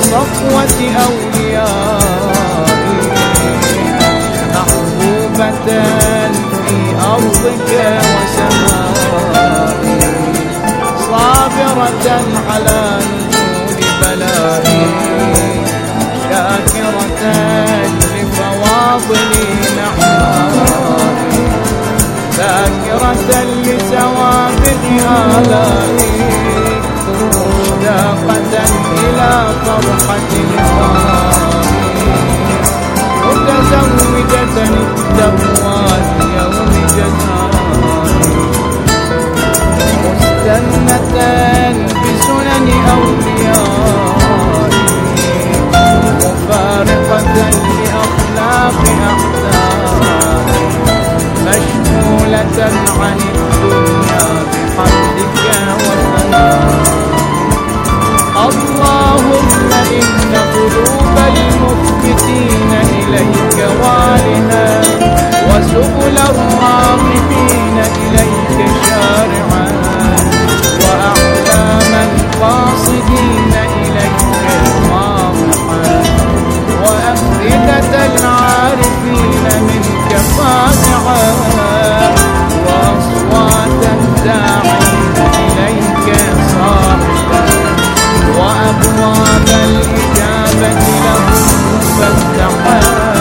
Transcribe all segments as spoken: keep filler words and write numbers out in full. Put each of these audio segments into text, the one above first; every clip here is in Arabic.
صفوة أوليائي، محبوبة في أرضك وسمائي، صابرة على نزول بلائي، شاكرة لفواضل نعمائي، ذاكرة لسوابق آلائي، مشتاقة إلى فرحة لقائي، متزوجة التقوى ليوم جزائي، مستنة بسنن أوليائي، مفارقة لأخلاق أحلامي، مشغولة عن الدنيا بحمدك وثنائك. اللهم إن قلوب المخبتين إليك والها، وسبل الراغبين إليك شارعا، وأحلام القاصدين إليك واضحا، وأفئدة العارفين منك فاتحا، وأصوات الداعين إليك صاحبا، وأبواب الإجابة لهم مفتحا،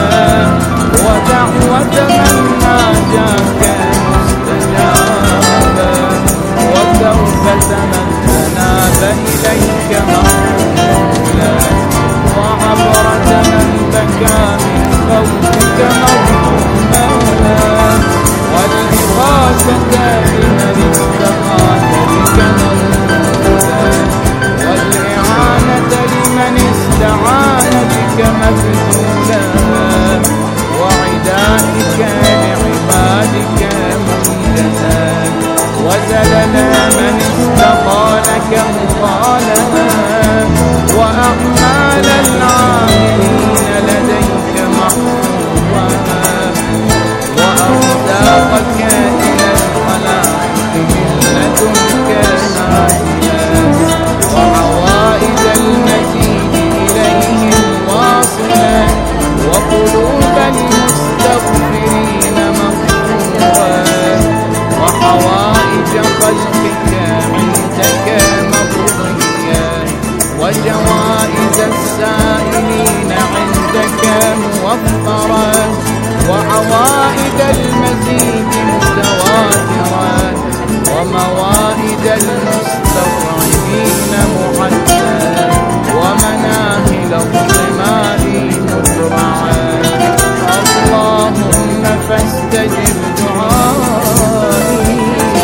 ودعوة من ناجاك مستجابا، وتوبة من أناب إليك مقبولا، وعبرة من بكى من خوفك مظلوما، والإغاثة لمن استغاث بك مظلوما، والإعانة لمن استعان بك مبذولا، وعدائك لعبادك منجدا، وزلنا من استقالك مقالا، وأعمال العاملين لديك محفوظا، وأرزاقك إلى الخلائق من لدنك نازلا، وعوائد المزيد إليهم واصلا، وقلوب المستغفرين مغفورا، وحوائج خلقك عندك مقضيا، وجوائز السائلين عندك موفرا، وعوائد المزيد متواترا، وموائد المستضعفين معدا، ومناهل الظماء مزرعا. اللهم فاستجب دعائي،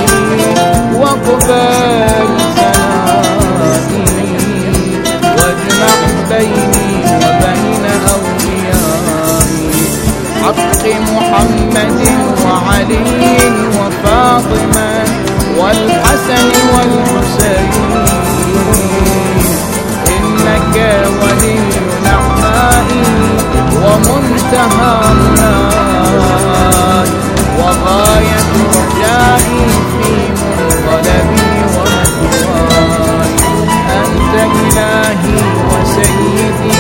واقبل ثنائي، واجمع بيني وبين أوليائي، حق محمد وعلي وفاطمة والحسن والحسين، إنك ولي نعمائي ومنتهى مناي، وغاية رجائي في منقلبي ومثواي، أنت إلهي وسيدي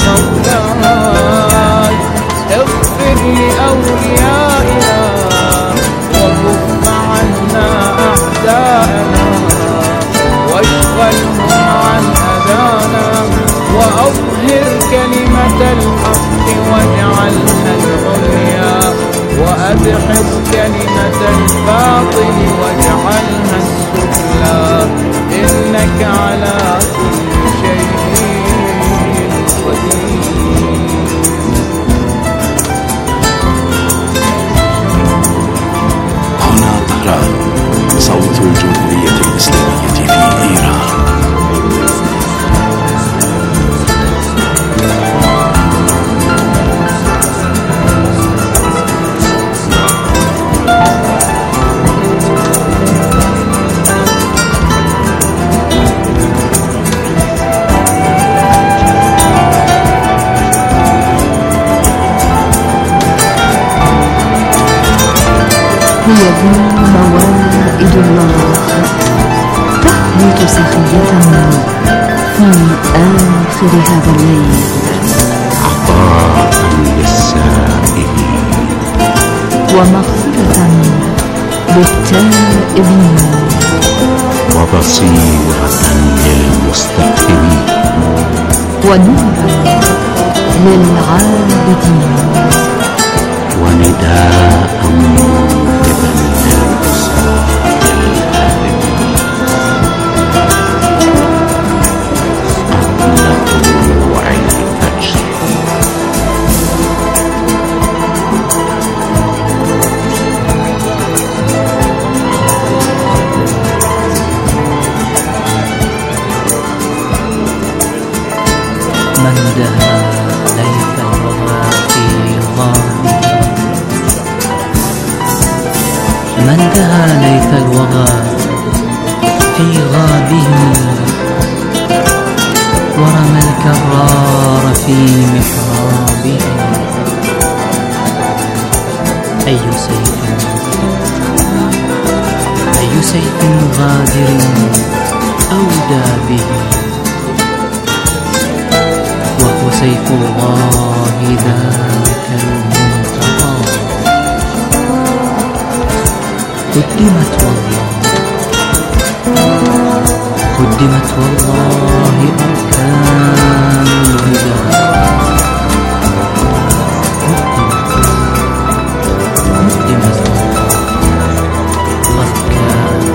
ومولاي، اغفر لأوليائنا وكف عنا أعداءنا، واشغلهم عن أذانا، وأظهر كلمة الحق واجعلنا العليا، وأدحض كلمة الباطل واجعلها السفلى، إنك على كل شيء قدير. هنا طهران، صوت الجمهورية الإسلامية في إيران. هي ذي موائد الله تحمل سخية في آخر هذا ومغفرة للتائبين وبصيرة للمستقيمين ونورا للعابدين ونداء موكبا للأسرى الهاربين قبل طلوع الفجر. من دها ليث الوغى في غابه من دها ليث الوغى في غابه ورمى الكرار في محرابه. أي سيف أي سيف غادر أودى به وهو سيف الله ذاك المنتظر. قدمت والله قدمت والله أركان الهدى قدمت أركان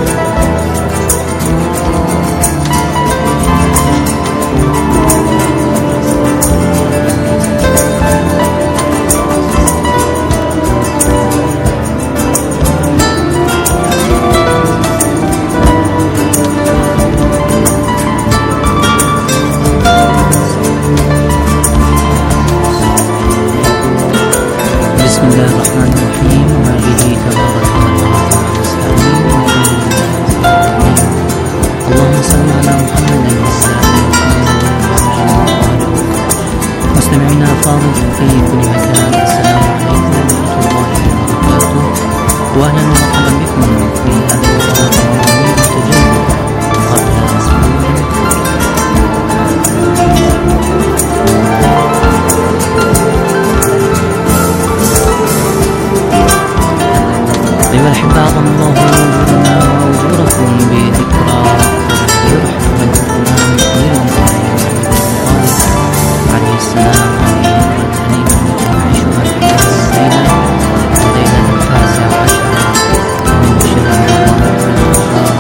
بسم الله الرحمن الرحيم. وما به تبارك وتعالى نستعين. اللهم صل على محمد مستمعينا الفاضل في كل مكان، السلام عليكم ورحمة الله وبركاته، واهلا ومرحبا بكم في هذه الحلقة المتجددة قبل اسبوع. أيها الأحبة، أعظم الله أجورنا وأجوركم بذكرى تذكير حفل الإمام عليه السلام عليه نعيشها في الليلة الليلة التاسعة عشرة من شهر رمضان.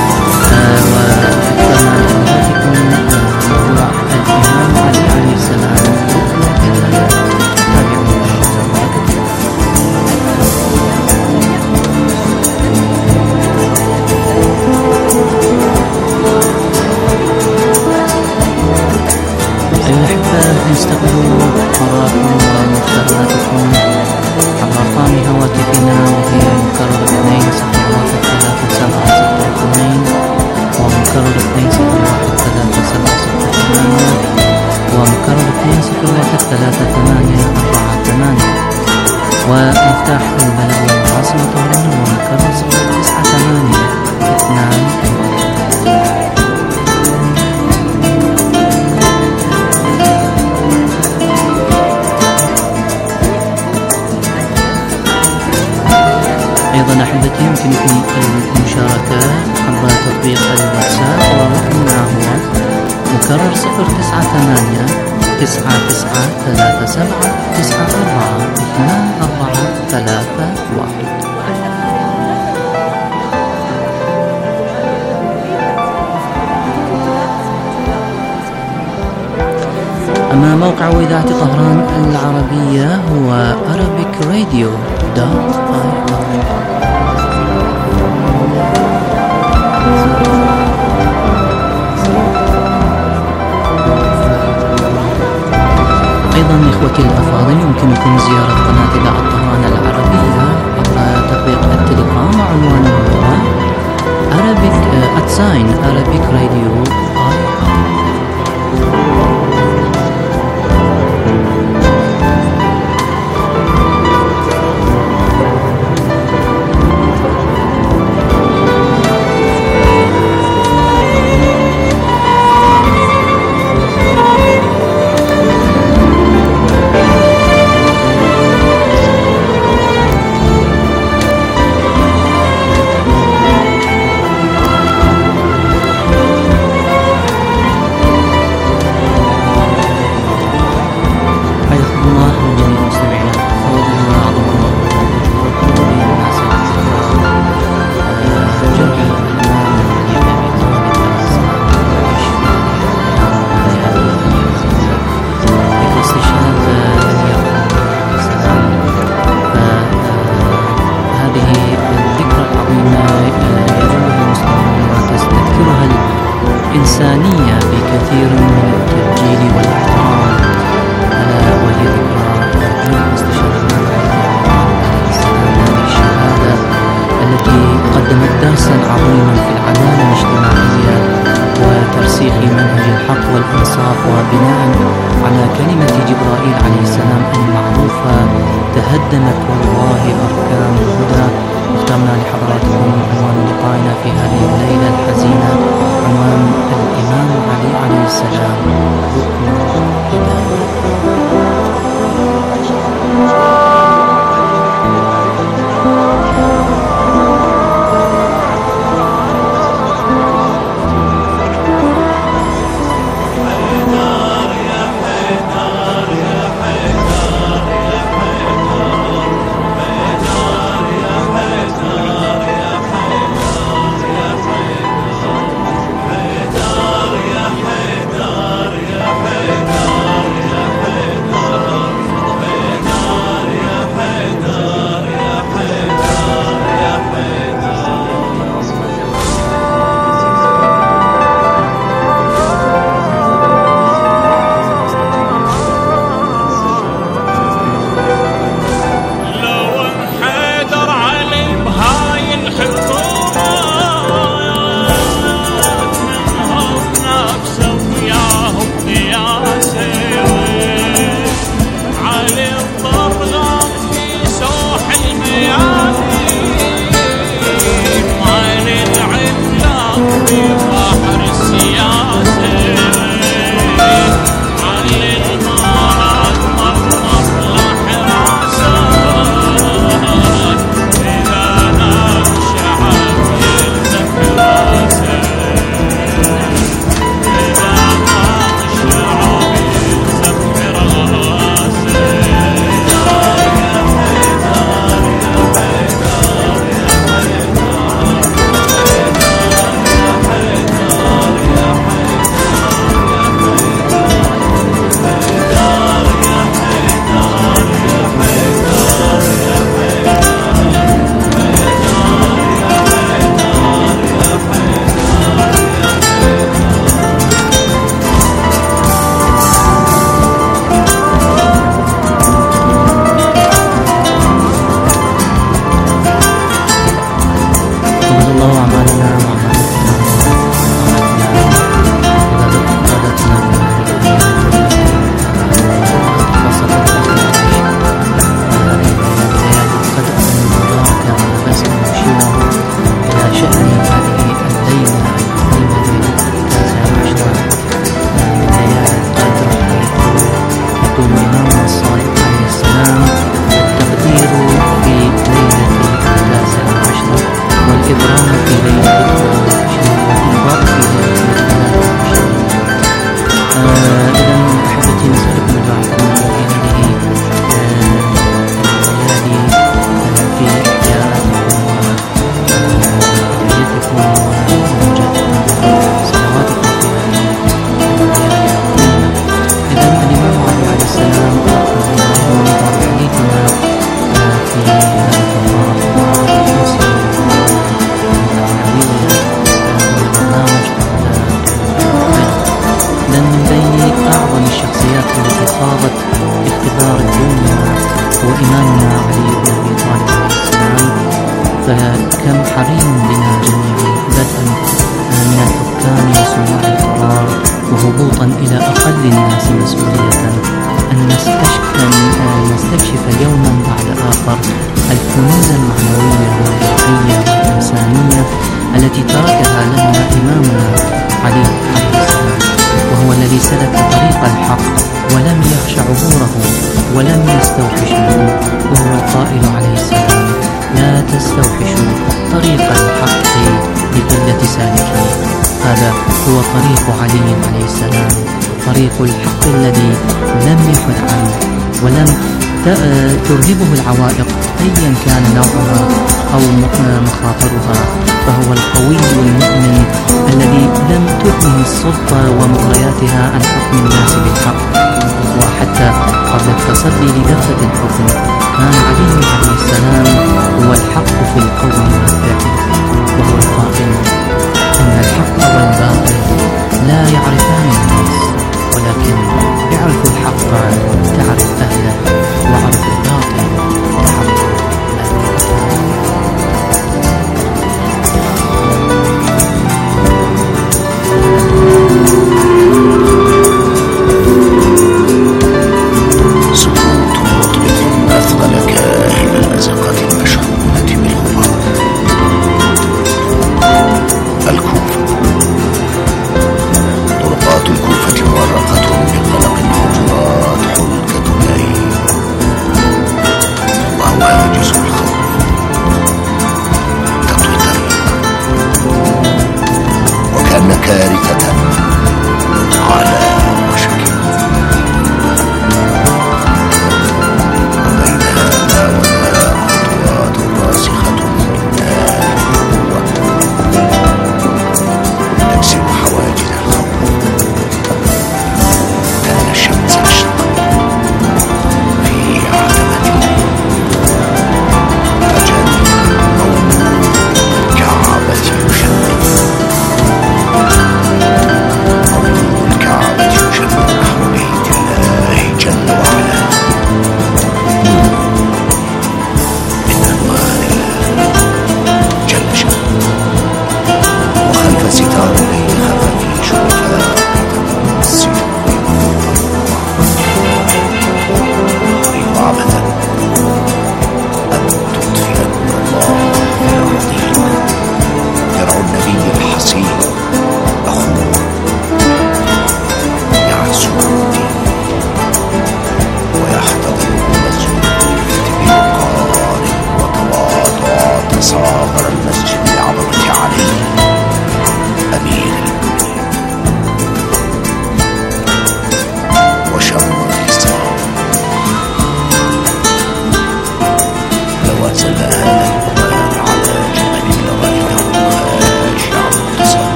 وكما نعرفكم هو الإمام علي عليه السلام. نستقبل آراءكم ومقترحاتكم عبر أرقام هواتفنا، وهي مكرر اثنين صفر واحد ثلاثة سبعة ستة اثنين ومكرر اثنين صفر واحد ثلاثة سبعة ستة ثمانية ومكرر اثنين صفر واحد ثلاثة ثمانية أربعة ثمانية ومفتاح البلد والعاصمة هنا ومكرر صفر تسعة ثمانية اثنان. أيضا أحبتي يمكنكم المشاركة عبر تطبيق الواتساب، ورقمنا هو مكرر صفر تسعة ثمانية تسعة تسعة ثلاثة سبعة تسعة أربعة اثنان أربعة ثلاثة واحد. أما موقع إذاعة طهران العربية هو arabic radio dot i o. أيضا إخوتي الأفاضل، يمكنكم زيارة قناة إذاعة طهران العربية عبر تطبيق التليجرام، وعنوانه هو Arabic at sign Arabic Radio I O. عليه السلام المعروفة تهدمت والله أركان الهدى. اخترنا لحضراتكم عنوان لقائنا في هذه الليلة الحزينة عنوان الإمام علي عليه السلام ركن الهداية. فكم حري بنا جميعا بدءا من الحكام وصناع القرار وهبوطا إلى أقل الناس مسؤولية أن نستكشف يوما بعد آخر الكنوز المعنوية والروحية والإنسانية التي تركها لنا إمامنا علي عليه السلام، وهو الذي سلك طريق الحق ولم يخش عبوره ولم يستوحشه، وهو القائل عليه السلام: لا تستوحشوا طريق الحق بقلة سالكيه. هذا هو طريق علي عليه السلام، طريق الحق الذي لم يحد عنه ولم ترهبه العوائق أيا كان نوعها أو مخاطرها، فهو القوي المؤمن الذي لم تغنه السلطة ومغرياتها عن حكم الناس بالحق. وحتى قبل التصدي لدفة الحكم كان علي عليه السلام هو الحق في القول والفعل، وهو القائل أن الحق والباطل لا يعرفان الناس، ولكن يعرف الحق تعرف أهله، وعرف الباطل تعرف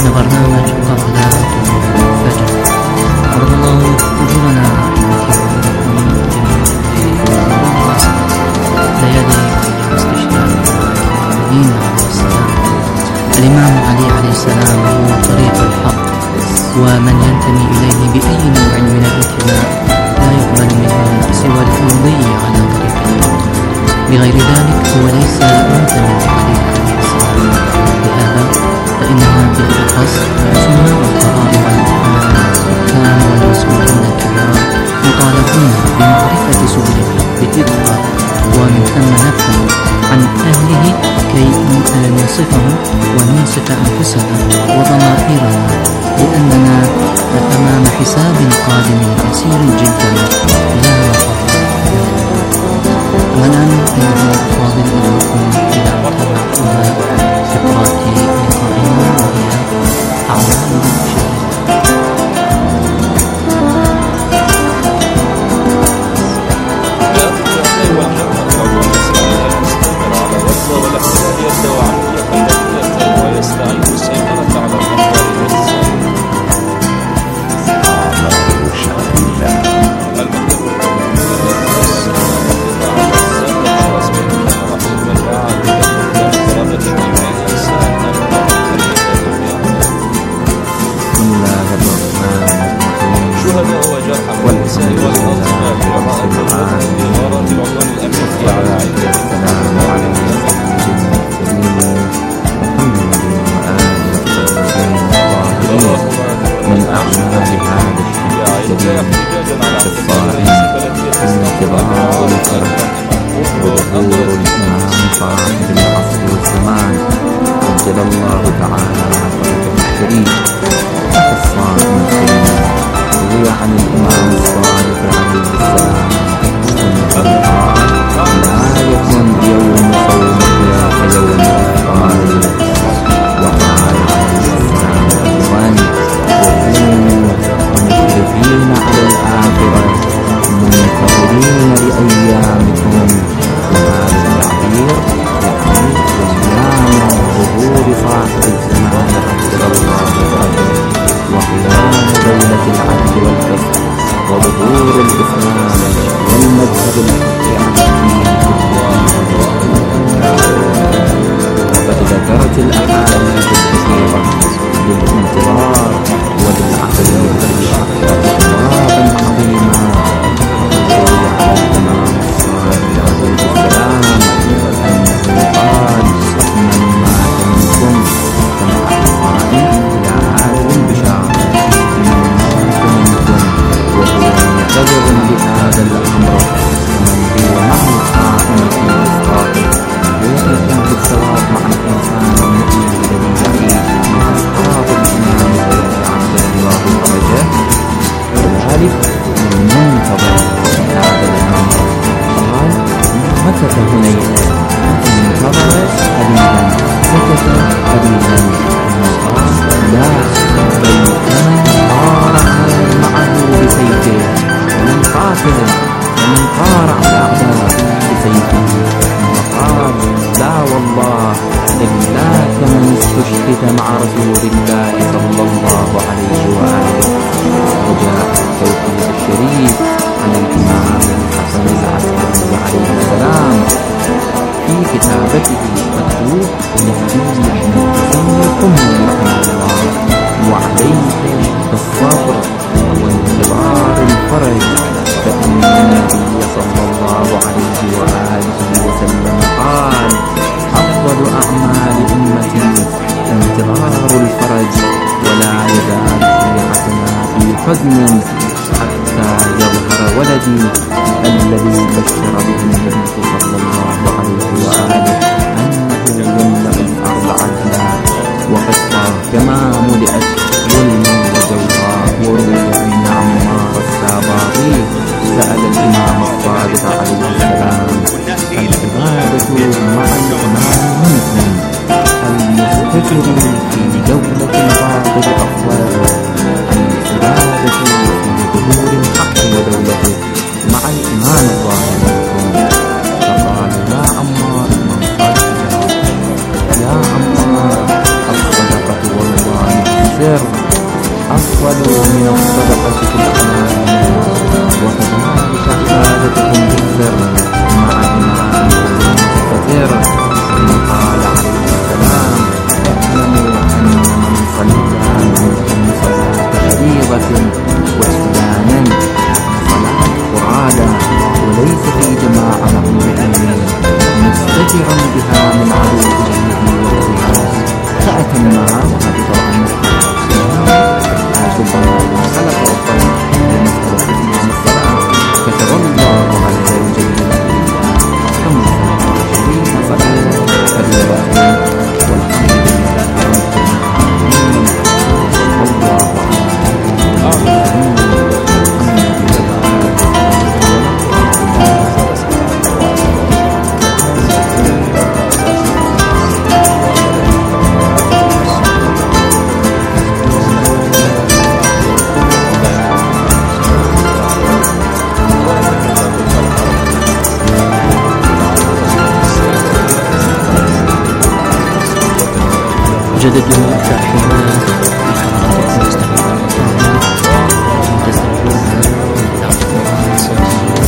برنامج قراءات الفجر. أرد الله أجورنا ليالي استشهاد المؤمنين عليه السلام. الإمام علي عليه السلام هو طريق الحق، ومن ينتمي إليه بأي نوع من الانتماء لا يقبل منه سوى الأمضي على طريق الحق، بغير ذلك هو ليس منتمي علي عليه السلام. لهذا فإن هذه القصص سماء القراء والقرآن كانوا والمسؤولين الكبار مطالبون بمعرفة سبل الحق بدقة، ومن ثم نبحث عن أهله كي ننصفهم وننصف أنفسنا وضمائرنا، لأننا أمام حساب قادم يسير جدا لا مفر. والآن أيها الأفاضل إليكم إلى متابعة فقرات لقائنا وهي أعمال شهيدة. حزن حتى يظهر ولدي الذي بشر به النبي صلى الله عليه وآله أنه يملأ الأرض عدلا وقسطا كما ملئت ظلما وجورا. وروي أن عمار الساباغي سأل الإمام الصادق عليه السلام: العبادة مع الإمام منكم المستكبر في دولة الباطل أفضل العبادة في ظهور الحق ودولته مع الإمام الظاهر منكم وتحذيرا بها من عدو الجنة والإيمان. فأتمها وهذه طبعا ربما سلف أفضل لنسأل حكمها الصلاة كتب الله على الجنة كم سنة عشرين صلاة فلله والحمد لله رب العالمين. الله آمين. جددوا الترحيبات بحضراتكم مستمعينا الكرام تستمعون إلى أخبار صوتية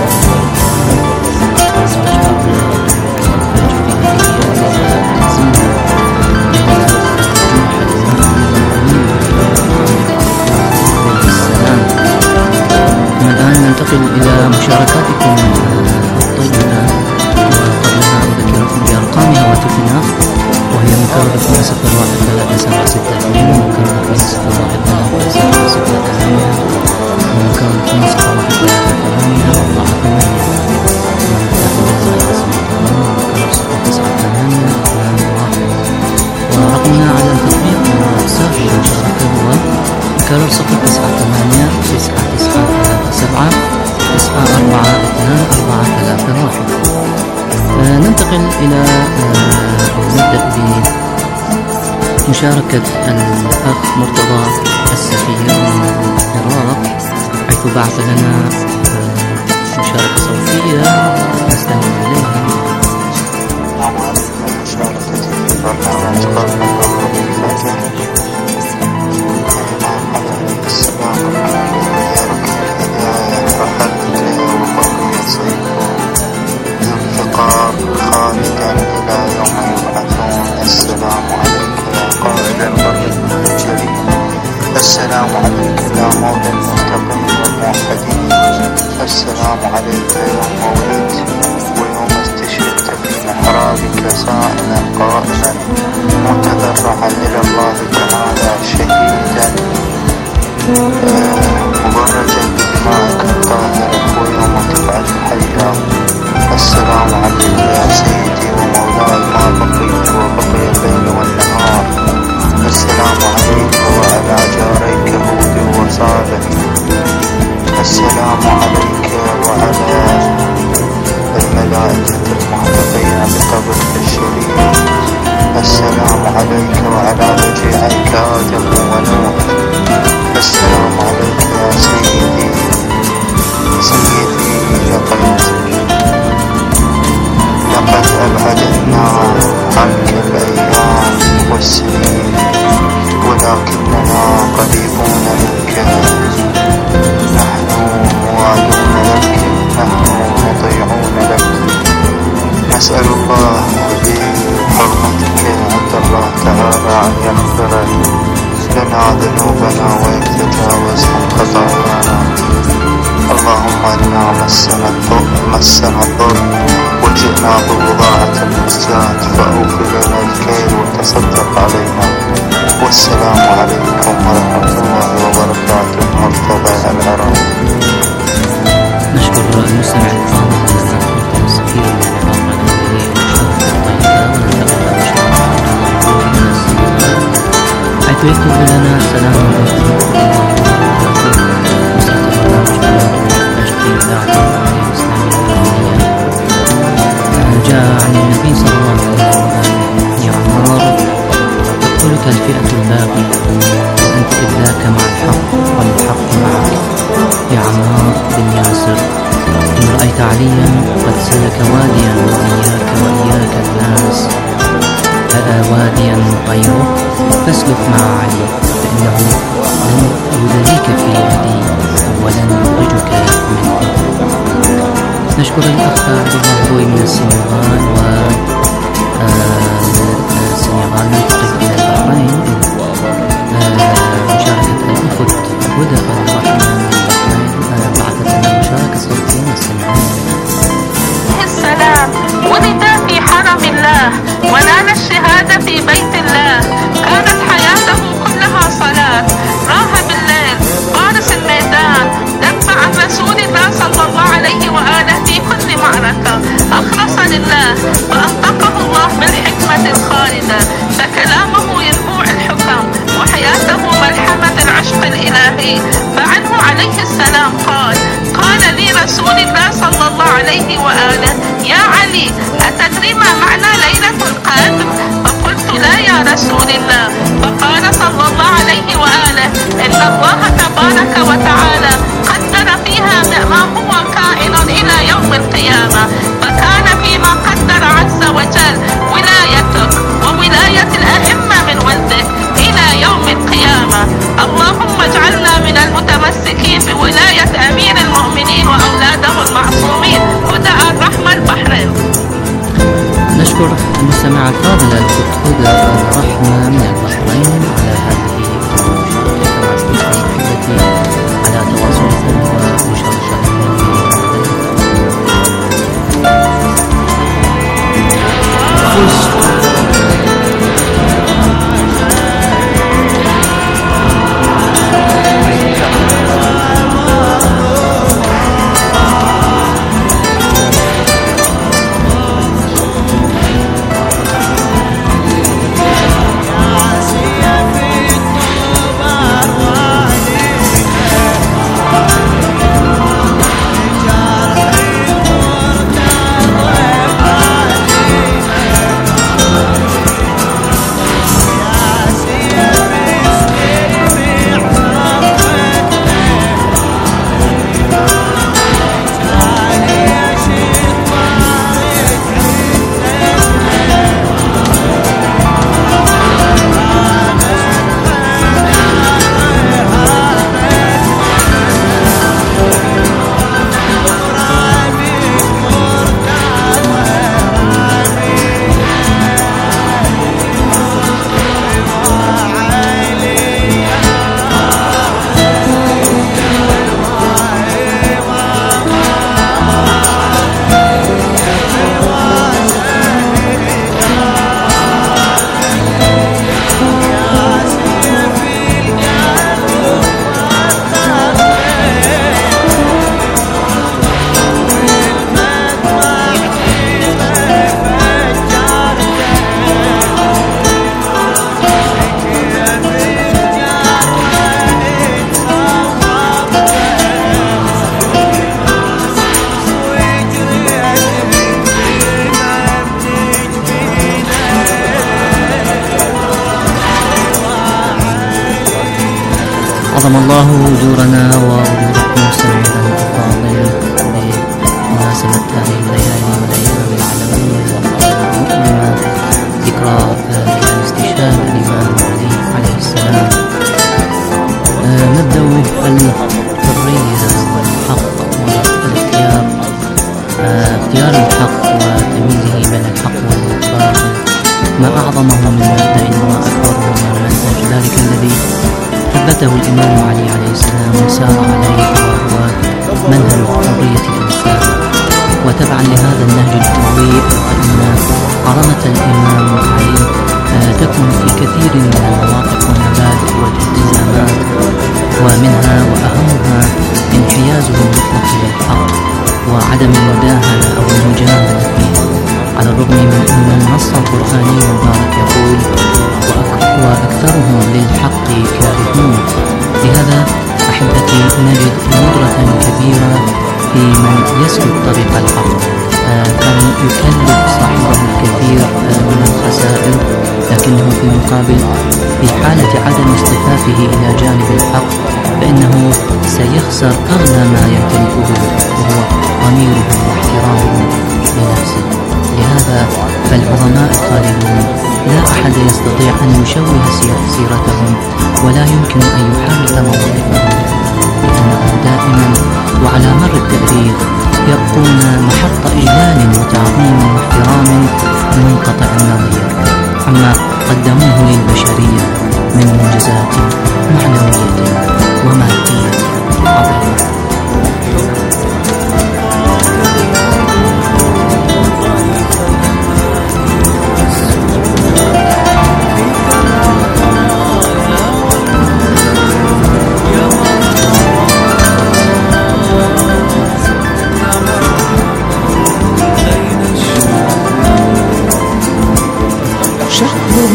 الآن ننتقل إلى مشاركاتكم الطيبة، وقبلها أذكركم بأرقام هواتفنا، وهي مكررة في صفر واحد ثلاثة سبعة ستة اثنين، ومكررة في صفر واحد ثلاثة سبعة ستة ثمانية، ومكررة في صفر واحد ثلاثة ثمانية أربعة ثمانية، ومكررة صفر تسعة ثمانية اثنان واحد. ورقمنا على التطبيق واتساب المشاركة هو مكرر صفر تسعة ثمانية تسعة تسعة ثلاثة سبعة تسعة أربعة اثنان أربعة ثلاثة واحد. آه ننتقل إلى آه نبدأ بمشاركة الأخ مرتضى السفير من العراق، حيث بعث لنا آه مشاركة صوتية نستمع إليها. السلام عليك يا مولى المتقين والموحدين، السلام عليك يوم ولدت ويوم استشهدت في محرابك سائلا قائلا متضرعا إلى الله تعالى شهيدا مبرجا بدمائك الطاهرة ويوم تبعث حيا. السلام عليك يا سيدي ومولاي ما بقيت وبقي الليل والنهار. السلام عليك وعلى جاريك هود وصالح. السلام عليك وعلى الملائكة المحتفين بقبرك الشريف. السلام عليك وعلى رجيعيك آدم ونوح. السلام عليك يا سيدي سيدي لقد لقد أبعدنا عنك الأيام والسنين ولكننا قريبون منك، نحن موالون لك، نحن مطيعون لك. نسأل الله بحرمتك عند الله تعالى أن يغفر لنا ذنوبنا ويتجاوز عن خطايانا. اللهم إنا مسنا الضر مسنا الضر وجئنا ببضاعة المزجات فأوفي لنا الكيل وتصدق علينا. والسلام عليكم ورحمة الله وبركاته. مرتضى العراق. نشكر المستمع الكرام السفير من العراق على هذه المشاركة الطيبة، وننتقل إلى مشاركة من السنغال، حيث يكتب لنا السلام عليكم ورحمة الله وبركاته. مساء البرنامج بنشر إذاعة الجمهورية الإسلامية الإيرانية. جاء عن النبي صلى الله عليه وسلم: يا عمار، تقتلك الفئة الباغية وأنت إذ ذاك مع الحق والحق معك. يا عمار بن ياسر، إن رأيت عليا قد سلك واديا وإياك وإياك الناس هذا واديا غيره فاسلك مع علي، فإنه لن يذليك في يدي ولن يخرجك منه. نشكر الأخ عبد الله روي من السنغال. و السنغال ننتقل إلى البحرين، مشاركة الأخت هدى الرحمن من البحرين بعثت لنا مشاركة صوتية نستمع. السلام ولد في حال كرم الله ونال الشهادة في بيت الله. كانت حياته كلها صلاة، راح بالليل فارس الميدان، دفع عن رسول الله صلى الله عليه وآله في كل معركة، أخلص لله فأنطقه الله بالحكمة الخالدة، فكلامه ينبوع الحكم وحياته ملحمة العشق الإلهي. فعنه عليه السلام قال قال لي رسول الله صلى الله عليه وآله: يا علي، أتدري ما معنى ليلة القدر؟ فقلت: لا يا رسول الله. فقال صلى الله عليه وآله: إن الله تبارك وتعالى قدر فيها ما هو كائن إلى يوم القيامة، فكان فيما قدر عز وجل ولايتك وولاية الأئمة من ولدك إلى يوم القيامة. اللهم اجعلنا من المتمسكين بولاية أمير المؤمنين وأولاده المعصومين هدى الرحمة البحرين. نشكر المستمعة الفاضلة الأخت هدى الرحمة من البحرين على هذه المشاركة على تواصلكم ومشاركتكم عظم الله أجورنا وأجوركم سمعنا الأفاضل بمناسبة هذه الليالي والأيام العالمية المؤلمة، ذكرى ليالي استشهاد الإمام علي عليه السلام. نبدأ بالحرية والحق والاختيار، اختيار الحق وتمييزه بين الحق والباطل، ما أعظمه من مبدأ وما أكبره من منهج، ذلك الذي ثبته الإمام علي عليه السلام وسار عليه، وهو منهج حرية الإنسان. وتبعا لهذا النهج الحري فإن عظمة الإمام علي تكمن في كثير من المواقف والمبادئ والالتزامات، ومنها وأهمها انحيازه المطلق للحق وعدم المداهنة أو المجاملة فيه، على الرغم من أن النص القرآني المبارك يقول: وأكثرهم للحق كارهون. لهذا أحبتي نجد ندرة كبيرة في من يسلك طريق الحق، كان يكلف صاحبه الكثير من الخسائر، لكنه في المقابل في حالة عدم اصطفافه إلى جانب الحق فإنه سيخسر أغلى ما يمتلكه، وهو ضميره واحترامه لنفسه. لهذا فالعظماء الخالدون لا أحد يستطيع أن يشوه سيرتهم، ولا يمكن أن يحرك موقفهم، لأنهم دائما وعلى مر التاريخ يبقون محط إجلال وتعظيم واحترام منقطع النظير عما قدموه للبشرية من منجزات معنوية ومادية عظيمة.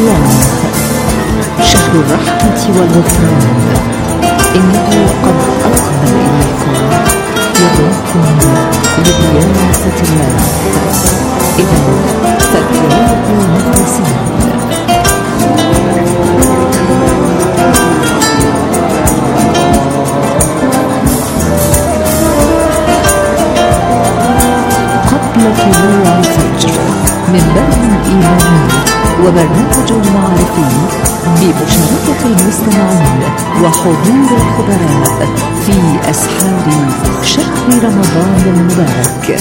الله، شهر الرحمة والغفران، إنه قد أقبل إليكم يدعوكم لضيافة الله. إذا فادعوه مخلصين. قبل طلوع الفجر من برنامج إيماني وبرنامج معرفي بمشاركة المستمعين وحضور الخبراء في أسحار شهر رمضان المبارك.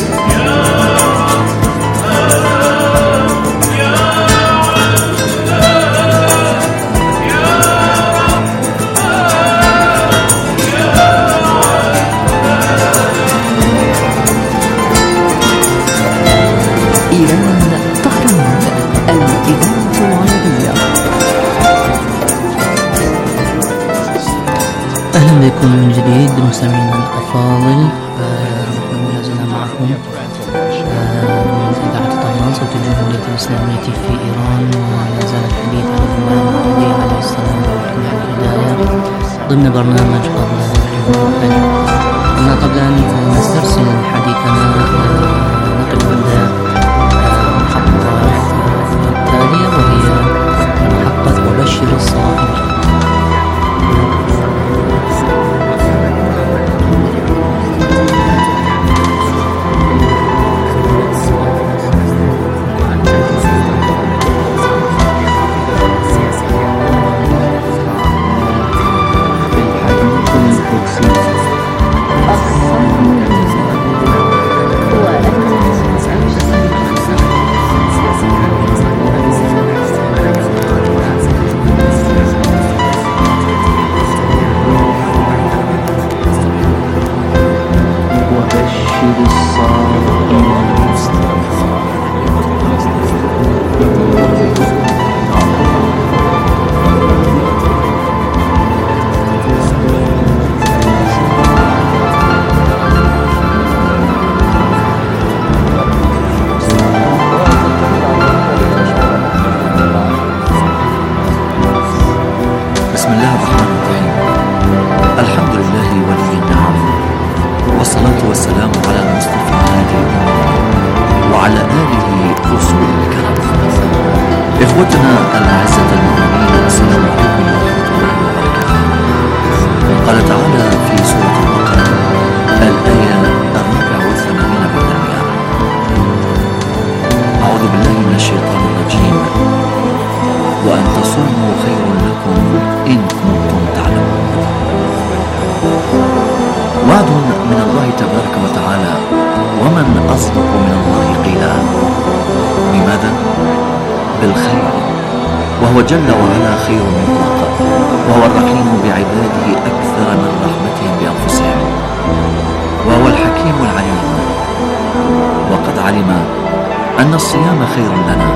إيران طهران، الإذاعة العربية. أهلا بكم من جديد مستمعينا الأفاضل. نحن لازلنا معكم من إذاعة طهران صوت الجمهورية الإسلامية في إيران، وما زال الحديث عن الإمام المهدي عليه السلام وإكمال الهداية ضمن برنامج قبل الفجر. أما قبل أن نسترسل حديثنا نقف عند محطة التالية، وهي محطة وبشر الصائمين. جل وعلا خير مطلق، وهو الرحيم بعباده أكثر من رحمتهم بأنفسهم، وهو الحكيم العليم. وقد علم أن الصيام خير لنا،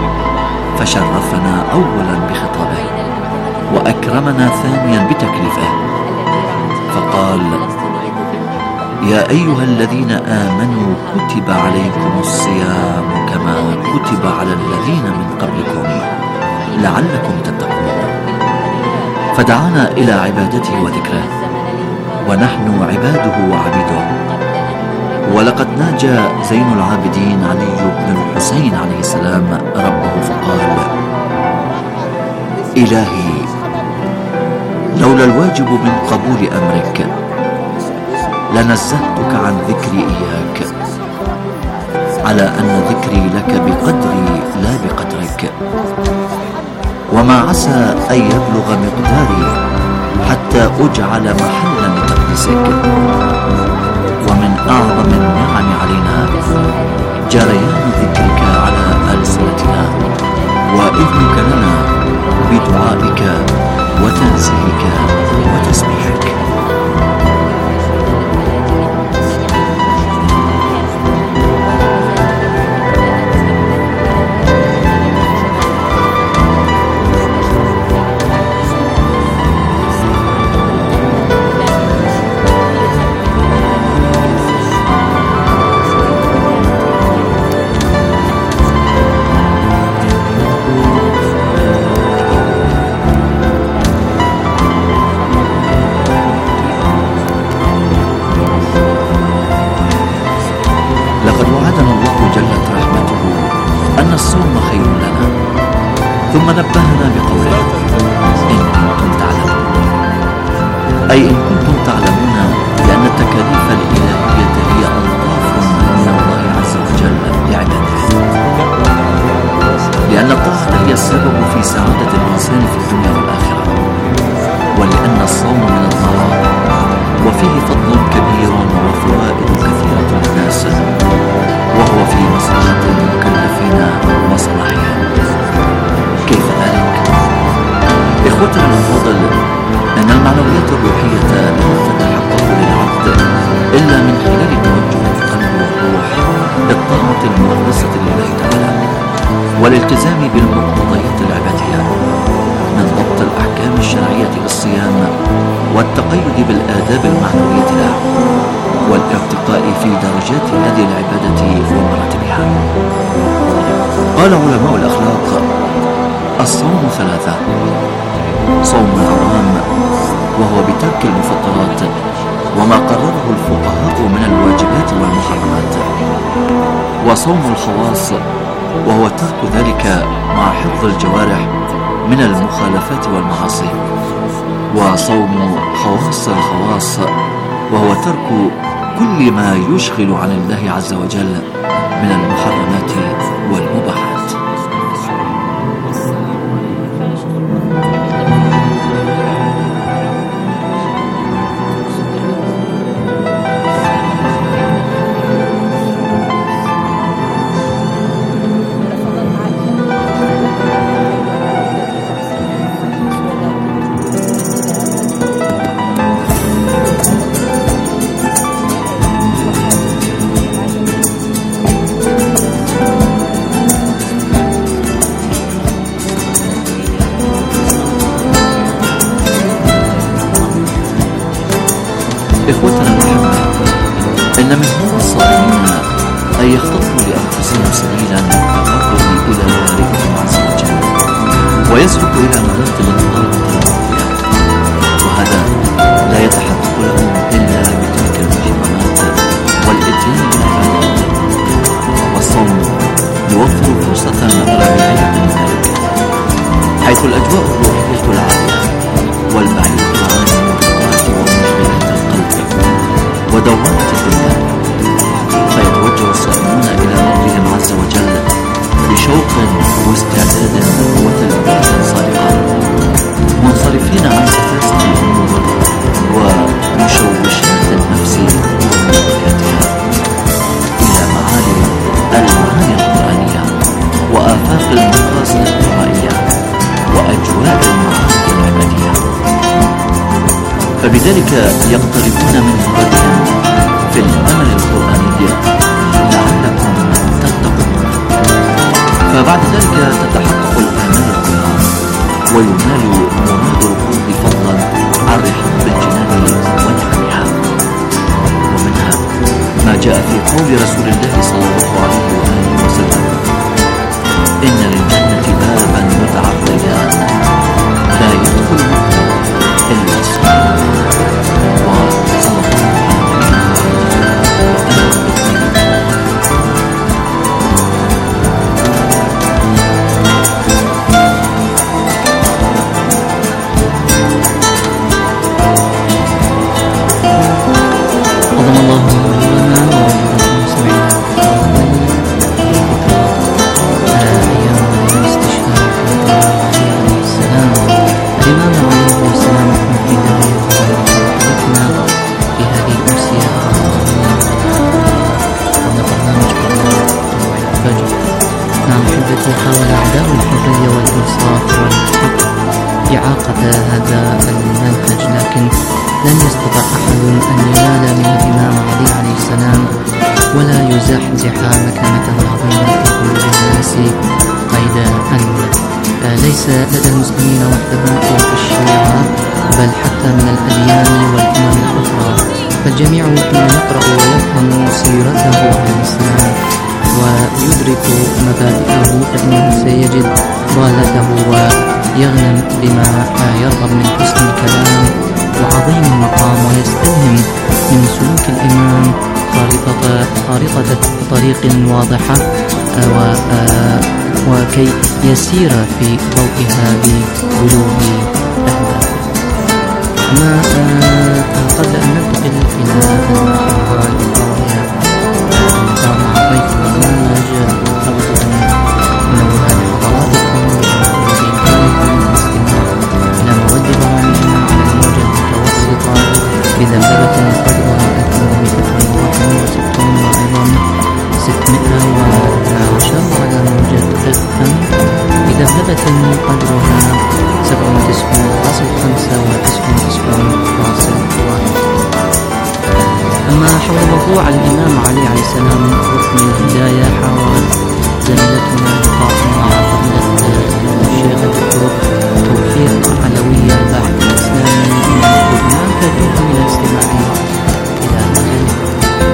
فشرفنا أولا بخطابه، وأكرمنا ثانيا بتكليفه، فقال: يا أيها الذين آمنوا كتب عليكم الصيام كما كتب على الذين من قبلكم لعلكم تتقون. فدعانا إلى عبادته وذكره، ونحن عباده وعبيده. ولقد ناجى زين العابدين علي بن الحسين عليه السلام ربه فقال: إلهي، لولا الواجب من قبول أمرك لنزهتك عن ذكري إياك، على أن ذكري لك بقدري لا بقدرك، وما عسى أن يبلغ مقداري حتى أجعل محلا لتقديسك. ومن أعظم النعم علينا جريان ذكرك على ألسنتنا، وإذنك لنا بدعائك وتنزيهك وتسبيحك. ثم نبهنا بقوله إن كنتم تعلمون، أي إن كنتم تعلمون بأن التكاليف الإلهية هي ألطاف من الله عز وجل لعباده، لأن الطاعة هي السبب في سعادة الإنسان في الدنيا والآخرة، ولأن الصوم من الطاعة وفيه فضل كبير وفوائد كثيرة للناس، وهو في مصلحة المكلفين وصلاحهم. كيف ذلك؟ إخوتنا الأفاضل، أن المعنويات الروحية لا تتحقق للعبد إلا من خلال توجه القلب والروح للطاعة المخلصة لله تعالى، والالتزام بالمقتضيات العبادية من ضبط الأحكام الشرعية للصيام، والتقيد بالآداب المعنوية له، والارتقاء في درجات هذه العبادة ومراتبها. قال علماء الأخلاق: الصوم ثلاثة: صوم العوام وهو بترك المفطرات وما قرره الفقهاء من الواجبات والمحرمات، وصوم الخواص وهو ترك ذلك مع حفظ الجوارح من المخالفات والمعاصي، وصوم خواص الخواص وهو ترك كل ما يشغل عن الله عز وجل من المحرمات والمباحات. إخوتنا الأحباء، إن من هو الصائمين أن يختصوا لأنفسهم سبيلا للتقرب إلى بارئهم عز وجل، ويسلكوا إلى مناطق الطاعة المرضية، وهذا لا يتحقق لهم إلا بترك المحرمات والإتيان بالعبادات. والصوم يوفر فرصة رائعة من ذلك، حيث الأجواء الروحية العالية والبعيدة عن المنكرات ومشغلات القلب ودوامة الدنيا، فيتوجه الصائمون إلى ربهم عز وجل بشوق واستعداد وتلبية صادقة، منصرفين عن سفاسف الأمور ومشوشات النفس ومغرياتها إلى معالي المعاني القرآنية وآفاق المقاصد الدعائية وأجواء المعارف العبادية، فبذلك يقتربون من مرادهم في الأمل القرآني لعلكم تتقون. فبعد ذلك تتحقق الآمال الكبرى وينال مراد القرب فضلا عن رحاب الجنان ونعمها. ومنها ما جاء في قول رسول الله صلى الله عليه وآله وسلم: إن للجنة بابا متعرجان لا يدخل إلا الصائم. وصلى الله عظم الله أجرنا وأجركم سمعنا أيام الاستشهاد عليه السلام. الإمام عليه السلام في هذه حلقتنا في هذه الأمسية برنامج الفجر. نعم أحبتي، حاول أعداء الحرية والإنصاف والحق إعاقة هذا المنهج، لكن لن يستطع أحد أن ينال من الإمام علي عليه السلام ولا يزحزح مكانته العظيمة في قلوب الناس قيد أن ليس لدى المسلمين وحدهم أو في الشيعة، بل حتى من الأديان والأمم الأخرى، فالجميع حين يقرأ ويفهم سيرته عليه السلام ويدرك مبادئه فإنه سيجد ضالته ويغنم بما يرغب من حسن الكلام وعظيم المقام، ويستلهم من سلوك الإمام خارطة خارطة طريق واضحة وكي يسير في ضوئها ببلوغ أهدافه. أما قبل أن ننتقل إلى الأخبار الأخرى مع ضيف البرنامج، أود أن أنوه لحضراتكم بإمكانكم الاستماع إلى مواد برامجنا على الموجة المتوسطة بذبذبة قدرها ألف ومئتين وواحد وستون وأيضا ستمائة واثني عشر على موجة إف إم بذبذبة قدرها سبعة وتسعون فاصلة خمسة وتسعة وتسعون فاصلة واحد. أما حول موضوع الإمام علي عليه السلام ركن الهداية، حاول زميلتنا لقاء مع فضيلة الشيخ الدكتور توفيق علوية الباحث الإسلامي من لبنان، فدعوكم إلى الاستماع إلى هذا.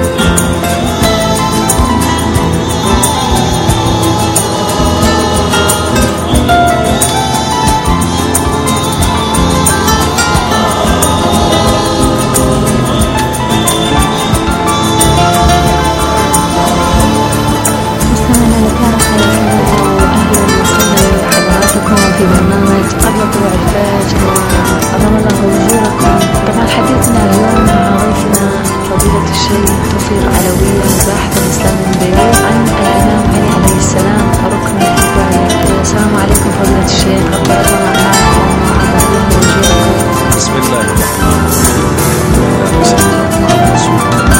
في برنامج قبل طلوع الفجر وأضم الله وجودكم. طبعا حديثنا اليوم مع ضيفنا فضيلة الشيخ توفيق علوية الباحث الإسلامي من بيروت عن الإمام علي عليه السلام ركن الهداية. السلام عليكم فضيلة الشيخ، أقبل الله معكم وأضم الله وجودكم. بسم الله الرحمن الرحيم. على رسول الله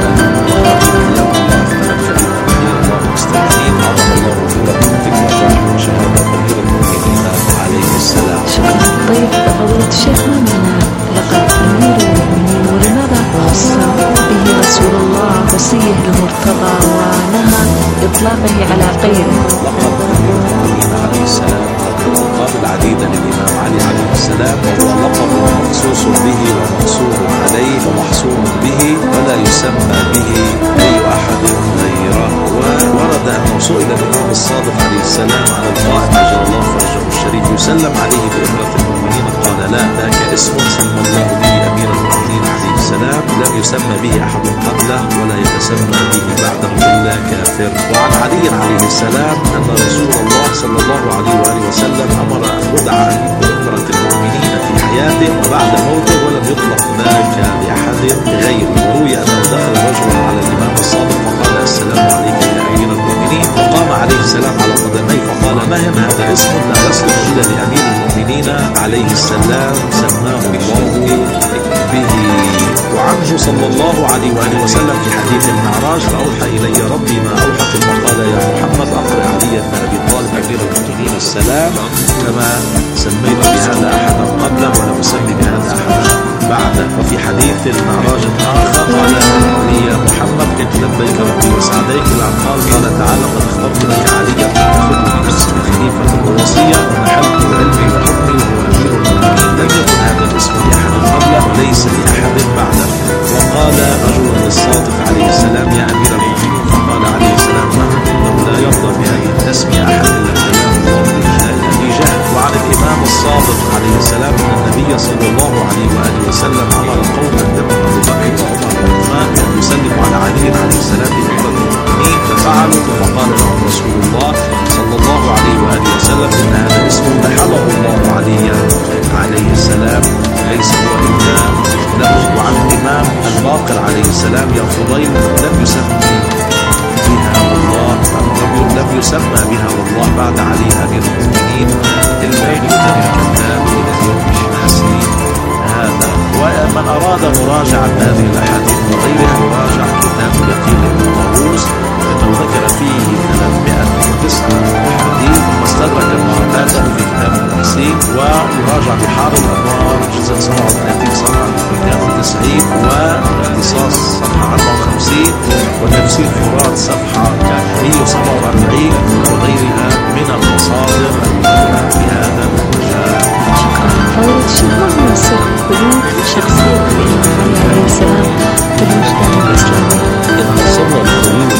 مستعدين عظم الله وجودكم في النجاح وشهادة أمير المؤمنين عليه السلام. شكرا. طيب فضيلة الشيخ، ما معنى لقب أمير المؤمنين ولماذا خص به رسول الله وصيه المرتضى ونهى إطلاقه على غيره؟ لقب أمير المؤمنين عليه السلام الألقاب العديدة للإمام علي عليه السلام، وهو لقب مخصوص به ومقصور عليه ومحصور به ولا يسمى به أي أحد غيره. وورد أنه سئل الإمام الصادق عليه السلام عن القائم عجل الله فرجه الشريف يسلم عليه بإمرة المؤمنين، قال لا، ذاك اسم سمى الله به أمير المؤمنين عليه السلام، لم يسمى به أحد قبله ولا يتسمى به بعده إلا كافر. وعن علي عليه السلام أن رسول الله صلى الله عليه وآله وسلم أمر أن يدعى بإمرة المؤمنين في حياته وبعد موته ولم يطلق ذلك لأحد غيره. وروي أنه دخل رجل على الإمام الصادق فقال السلام عليك يا أمير المؤمنين، فقام عليه السلام على قدميه فقال ما هم هذا اسم لا يصلح إلا لأمير المؤمنين عليه السلام سماه الله به. وعنه صلى الله عليه وآله وسلم في حديث المعراج فأوحى إلي ربي ما أوحى ثم قال يا محمد أقرأ علي بن أبي طالب أمير المؤمنين السلام كما سميت بهذا أحدا قبله ولم أسمي بهذا أحدا بعده. وفي حديث المعراج الآخر قال لي يا محمد قلت لبيك ربي وسعديك إلى قال قال تعالى قد اخترت لك عليا فأخذني بنفسك خليفة ووصية ونحلت علمي وحكمي وهو أمير المؤمنين، لم يكن هذا الاسم لأحد قبله وليس لأحد بعده. وقال رجل للصادق عليه السلام يا أمير المؤمنين، فقال عليه السلام إنه لا يرضى بهذه التسمية أحد إلا كلام الله أبي جهل. وعن الإمام الصادق عليه السلام أن النبي صلى الله عليه وآله وسلم أمر قوما دمهم أبو بكر وعمر وعثمان أن يسلموا على علي عليه السلام بأمرة المؤمنين ففعلوا، ثم قال لهم رسول الله صلى الله عليه وآله وسلم إن هذا اسم نحله الله عليا عليه السلام ليس هو إلا له. وعن الإمام الباقر عليه السلام يا فضيل لم يسمي بها والله لم يسمى بها والله بعد علي أمير المؤمنين إلا يكتب الكتاب إلى يوم الناسي هذا. ومن أراد مراجعة هذه الأحاديث وغيرها يراجع كتاب يقين الطاووس لأنه ذكر فيه ثلاثمائة وتسعة أحاديث واستدرك المعتاده في كتاب التفسير، ويراجع بحار الأنوار جزء سبعة وثلاثين صفحة مئتين وتسعين والاختصاص صفحة أربعة وخمسين وتفسير فرات صفحة مئة وسبعة وأربعين وغيرها من المصادر المهمة في هذا المجال. شكرا. فضيلة الشيخ، ما هو سر بلوغ شخصية الإمام علي عليه السلام في المجتمع الإسلامي؟ السر البلوغ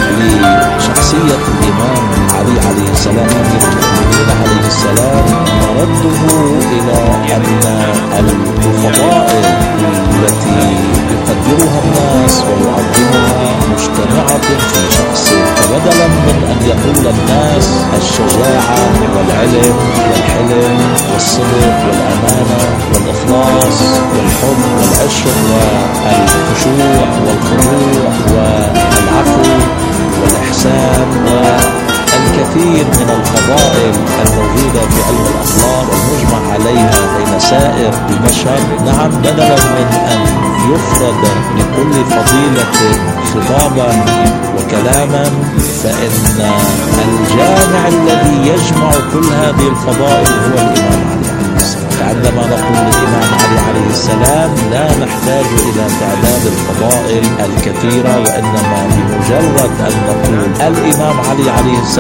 لشخصية الإمام علي عليه السلام أمير المؤمنين عليه السلام مرده إلى أن الفضائل التي يقدرها الناس ويعظمها مجتمعة في شخصه. فبدلا من أن يقول الناس الشجاعة والعلم والحلم والصدق والأمانة والإخلاص والحب والعشق والخشوع والخضوع والعفو والإحسان والكثير من الفضائل الموجودة في علم الأخلاق والمجمع عليها بين سائر البشر، نعم، بدلا من أن يفرد لكل فضيلة خطابا وكلاما، فإن الجامع الذي يجمع كل هذه الفضائل هو الإمام علي عليه السلام. فعندما نقول الإمام علي عليه السلام لا نحتاج إلى تعداد الفضائل الكثيرة، وإنما بمجرد أن نقول الإمام علي عليه السلام